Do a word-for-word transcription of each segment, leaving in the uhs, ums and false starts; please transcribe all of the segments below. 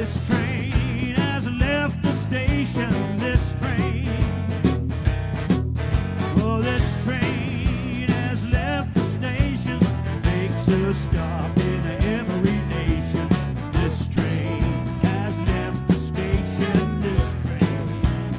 This train has left the station. This train, oh, this train has left the station. Makes a stop in every nation. This train has left the station. This train.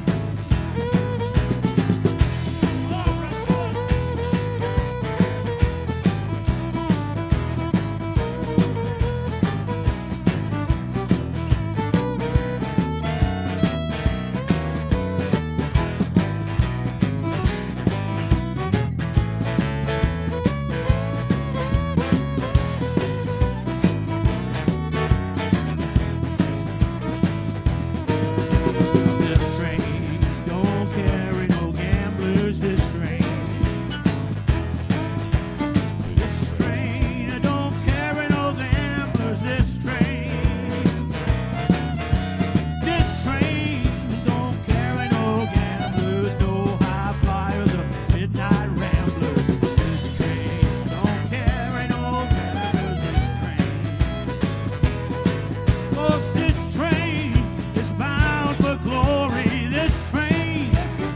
This train is bound for glory. This train,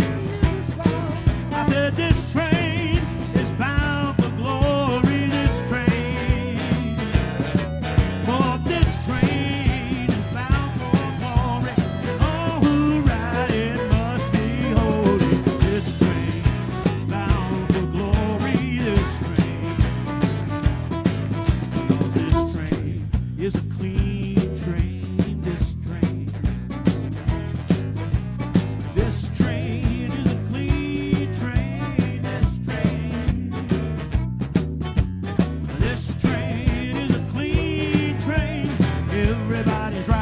I said this train is bound for glory. This train, oh, this train is bound for glory. All who ride it must be holy. This train is bound for glory. This train, because this train is a clean train. This train, this train is a clean train. This train, this train is a clean train. Everybody's right.